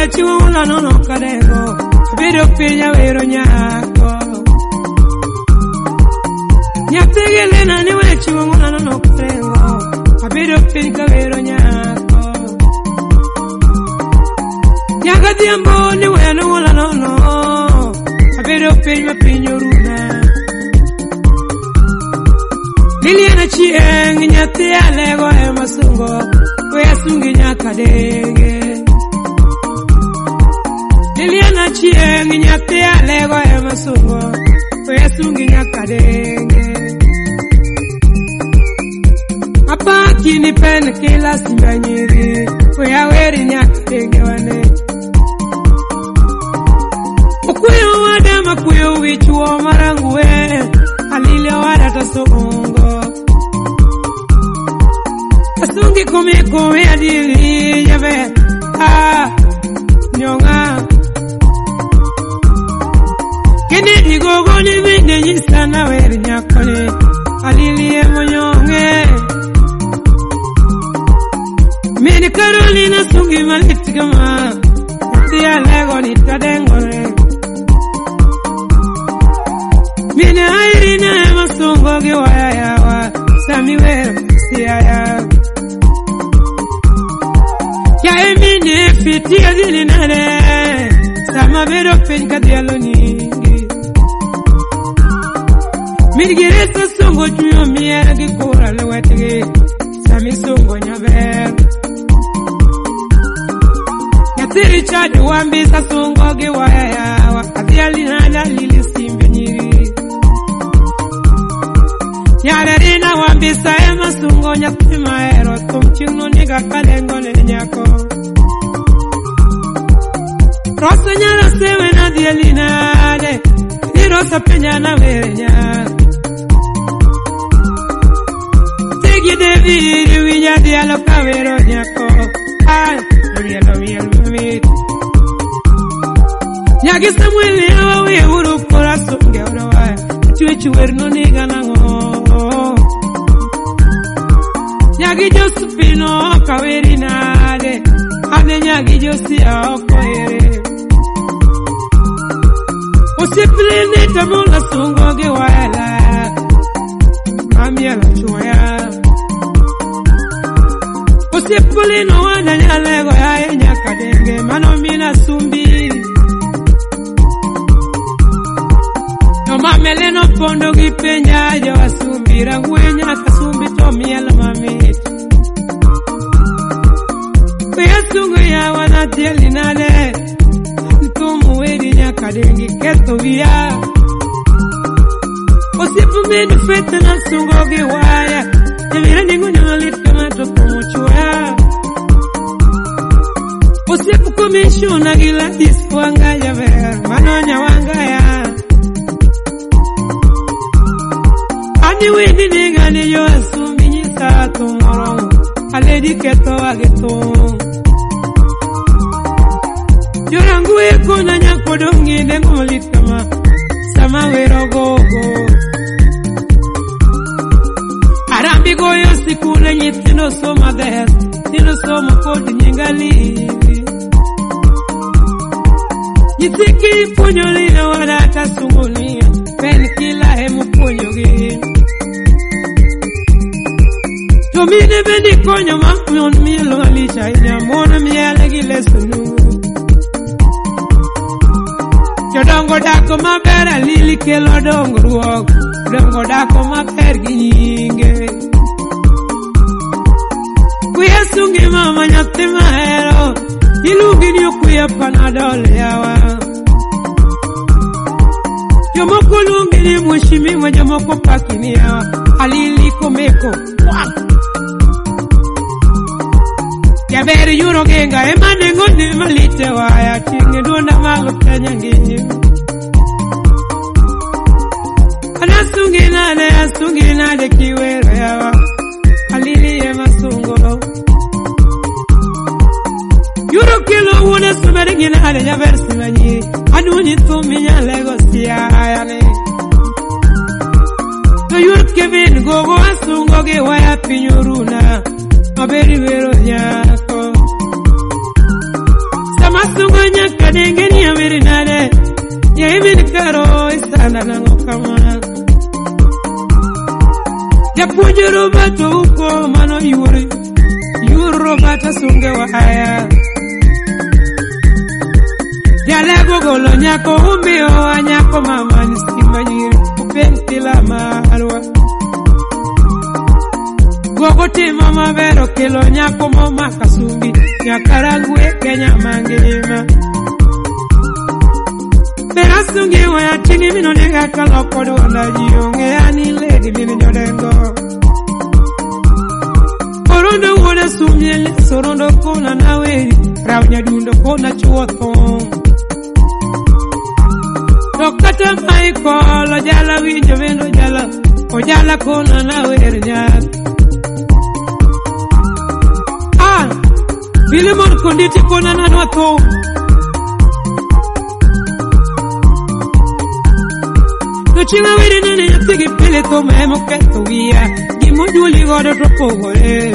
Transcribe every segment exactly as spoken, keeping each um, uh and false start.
wechiwo una nono kadego abedo pinya wero nyako Nyatege lena ni wechiwo una nono kadego abedo pinya wero nyako Nyaka diambo ni weno una nono abedo pinya pinyo runa Liliana chieng nyati alego e masungo we asungi nyaka denge Liliana chieng nyati alego e masungo we asungi nyaka denge Apa kini pen kila simba nyiri we aweri nyaka denge wane Ukuyo wadama kuyo wichuo marangu we alile wadata songo Asungi kumi kumi adili jabe ah nyonga Kene digogo ni vinde jisana weri nyakole alili emo nyonge Mini Carolina sungi maliti kama Tia lego ni tadengore Mini Irina emo sungo giwaya yawa Sami wero siya Ya emini fiti azili nane Sama vero penka dialo ningi Mirgiresa songo juyo miera gikura lewetege Sami songo nyaver Yatiri chadi wambisa songo giwaya yawa Adiali nana lili simbe nyiri Yarerina wambisa ema songo nyatima ero Tumchino niga kalengo le nyako Rosa nyara sewe na dielinade Ni rosa penya na verenya Tegi deviri winya dialo kavero nyako Ay, rielo rielo mami Nyagi Samuel yawa we uru corazon ge urawa Chue chuer no niga nango Nyagi Josephino kaverinade Ane nyagi Josia okoere Usipilini tamula sungo giwala Mami ala chuaya Usipilino wana nyalego ya nyaka denge Mano mina sumbi No mameleno pondo gipenya Jo asumbi Rangwenya kasumbi to miela mamiti Kuya sungo ya wana tieli nale Ntumu wedi nyaka dengi keto via Osipu menu fete na sungo giwaya Nyamira ningu nyolit kama toko mochua Osipu komishu na gila disku wanga ya ver Manonya wanga ya Ani wedi niga ni yo asumbi nyisa tumoro Aledi keto wageto Yorangu eko na nyako dongi dengo litama Sama wero gogo Arambi goyo siku na nyitino soma der Nino soma kodi nyingali Nyitiki ponyo lina wadata sumuni Peni kila hemu ponyo gi Tomine bendi konyo makunyon milo alisha Inyamona miele gile sunu Dongo dako mabera lili kelo dongo ruok Dongo dako maber ginyinge Kuya sungi mama nyati mahero Ilugi niyo kuya panadol yawa Jomoko lungi ni mwishimi wa jomoko pakini yawa Alili komeko Yaberi yuro genga emane ngoni malite waya Chingi duonda malo kenya nginyi Anasungi nade asungi nade kiwero yawa Alili ye masungo Yuro kilo wune sumeri nginade yaber simanyi Anuni tumi nyalego siya ayane To yur kevin gogo asungo ge waya pinyoruna Maberi vero nyako Masungo nyaka denge ni amiri nade ya imini karo istanda na ngokama ya punjuru bato uko mano yuri yuro bata sunge wa haya ya lego golo nyako umio wa nyako mama nisikima yiri upentila mahalwa gogo te mama vero kelo nyako mama kasumbi nyakarangue kenya mangilima Berasungi wa ya tingi mino nega kalokodo wanda jionge ani lady mino nyodengo Orondo wona sumyele sorondo kona nawe Rawnya dundo kona chuoto Dokata maiko lo jala winjo vendo jala O jala kona nawe rnyat Ah Bile mon konditi kona nanwato Chinga wiri nene yatigi pele to memo keto via Gimo juli godo tropo gore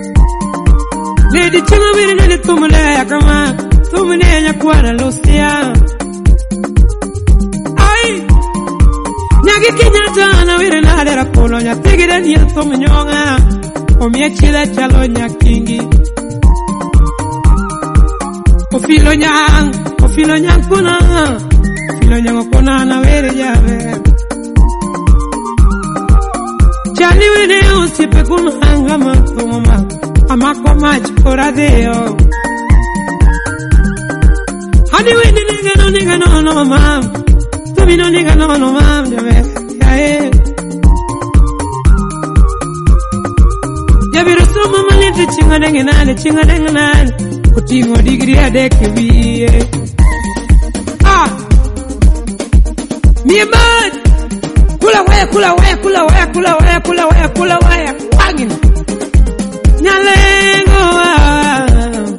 Lady chinga wiri nene tumule ya kama Tumune ya kuana lusia Ay Nyagi kinyata na wiri nade rakono Nyatigi deni ya tumunyonga Omie chile chalo nyakingi Ofilo nyang Ofilo nyang kuna Ofilo nyang kuna na wiri jave Chani wene usipe kumhanga matuma Amako machi koradeo Hani wene niga no niga no no mam Tumi no niga no no mam Jabe yae Jabe rusuma maliti chinga dengi nane Chinga dengi nane Kutingo digri adeke viye Ah Mie bad Kula waya, kula waya, kula waya, kula waya, kula waya, kula waya, wagin. Nyalengo wa,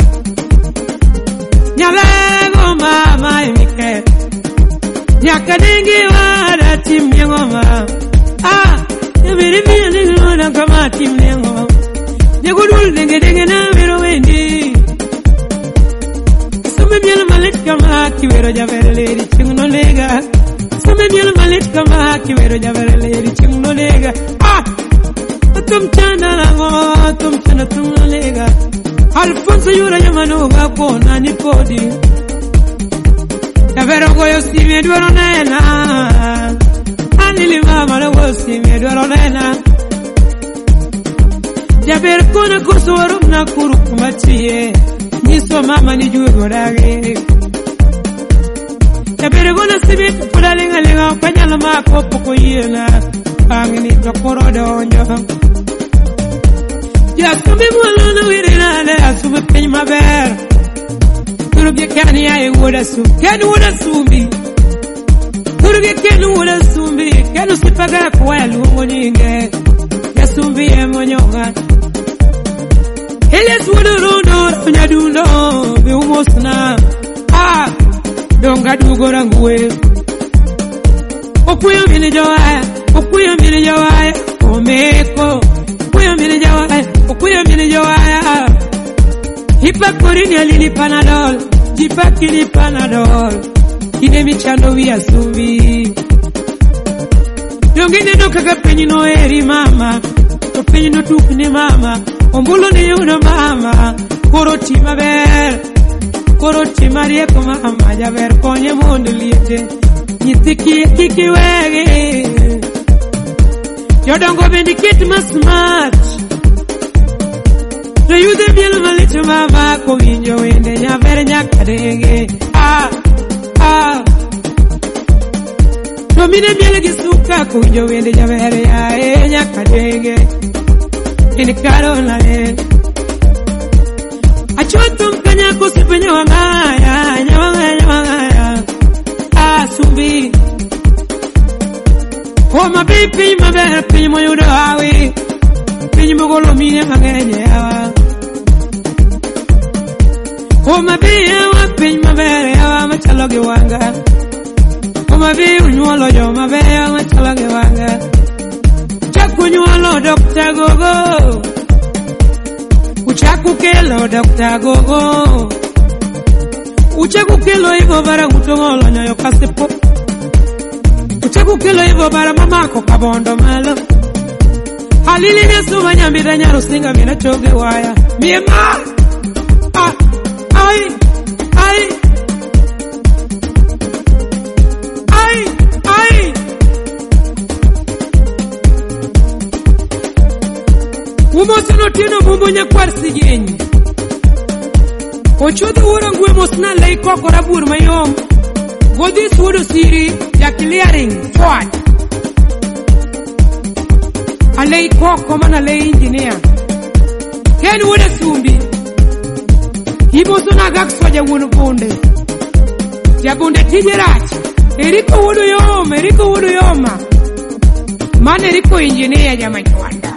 nyalengo mama imike, nyakadengi wa da tim nyengoma. Ah, yabiri miya nengo na kama tim nyengoma. Nyagudul denge denge na miro wendi. Sume miya malet kama kiwero javere leri chinguno lega. Sume miya malet kama kiwero javere leri chinguno lega. Ah, tum chana lango, tum chana tum lega. Alfonso yura yamano gapo nani podi. Javero goyo si me duero nena. Anili mama le go si me duero nena. Javero kona kurso warum na kuru kumachie. Niso mama ni jugo dage. Javero gona si me kuda lenga lenga kanyala mako poko yena. Angini tokoro donjo. Ya sumi mwalona wirina le asumi penye maber. Turuge kani ya e woda sumbi. Kani woda sumbi. Turuge kani woda sumbi. Kani usipaga kwa luongo nyinge. Ya sumbi e monyonga. Ele suwodo rondo nyadundo be umosna. Ah, donga dugora nguwe. Okuyo mini jawaya, okuyo mini jawaya, omeko. Okuyo mini jawaya, okuyo mini jawaya. Hipa porini alili panadol, jipa kili panadol. Kine michando via sumbi. Yongine no kaka penyi no eri mama, to penyi no tukni mama. Ombulo ni una mama, koroti maber, koroti marieko mama, jaber konye mondo liete. Nitiki kiki wege Yodongo bendi kit ma smart No yude biel malicho mama Kovinjo wende nyavere nyakadenge Ah, ah No mine biel gisuka Kovinjo wende nyavere yae nyakadenge Ini karona e Achotum kanya kusipenye wangaya Nyawangaya nyawangaya Sumbi Oh my baby, my baby, my yuda hawi Pinyi mogolo mine mangene hawa Oh my baby, hawa pinyi mabere hawa Machaloge wanga Oh my baby, unyuolo jo mabere hawa Machaloge wanga Chaku nyuolo Doctor Gogo Uchaku kelo Doctor Gogo Uchegu kilo hivyo bara utongolo nyoyo kasipo. Uchegu kilo hivyo bara mamako kabondo malo. Halili nesu wanyambira nyaru singa mina choge waya. Miema! Ah! Ai! Ai! Ai! Ai! Umosono tino mumbunya kwarsi genyi. Ochodo ura nguwe mosna lay koko rabur mayom. Godis wudu siri ya clearing forward. A lay koko man a lay engineer. Ken wudu sumbi. Hibo sona gakswa ja wunu bunde. Ja bunde tijerachi. Eriko wudu yoma, eriko wudu yoma. Man eriko engineer ja machwanda.